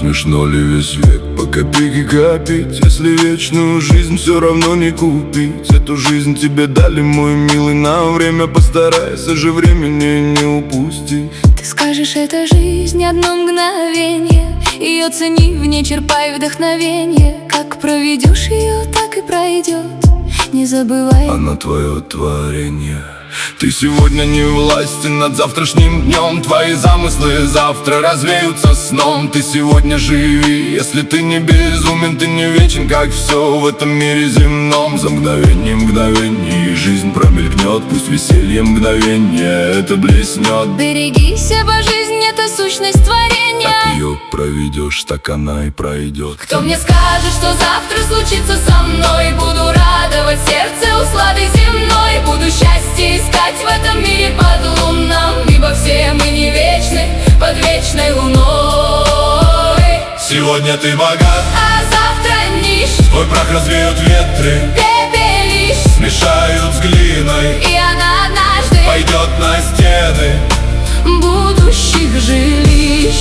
смешно ли весь век по копейке копить, если вечную жизнь все равно не купить? Эту жизнь тебе дали, мой милый, на время постарайся же времени не упусти. Ты скажешь, это жизнь одно мгновенье, ее цени, в ней черпай вдохновенье. Как проведешь ее, так и пройдет, не забывай. Она твое творение. Ты сегодня не властен над завтрашним днем, твои замыслы завтра развеются сном. Ты сегодня живи, если ты не безумен, ты не вечен, как все в этом мире земном. За мгновение жизнь промелькнет, пусть веселье мгновение это блеснет. Берегись, ибо жизнь — это сущность творения. Так ее проведешь, так она и пройдет. Кто мне скажет, что завтра случится со мной? Буду радовать сердце усладой земной, буду счастье искать в этом мире под луном, ибо все мы не вечны под вечной луной. Сегодня ты богат, А завтра нищ, твой прах развеют ветры, пепелищ, смешают с глиной, и она однажды пойдет на стены будущих жилищ.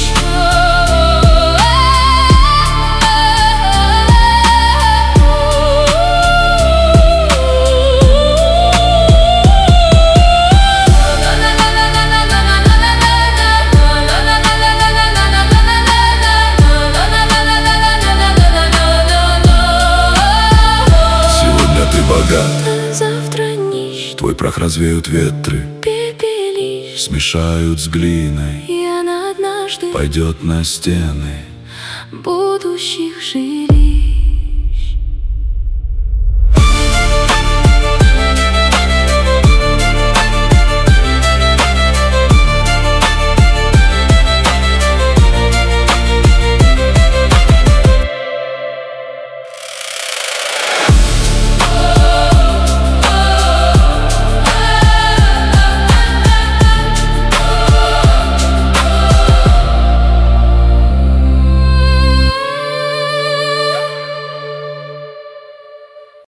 богат, Завтра нищ, твой прах развеют ветры, пепелищ, смешают с глиной, и она однажды пойдет на стены будущих жилищ.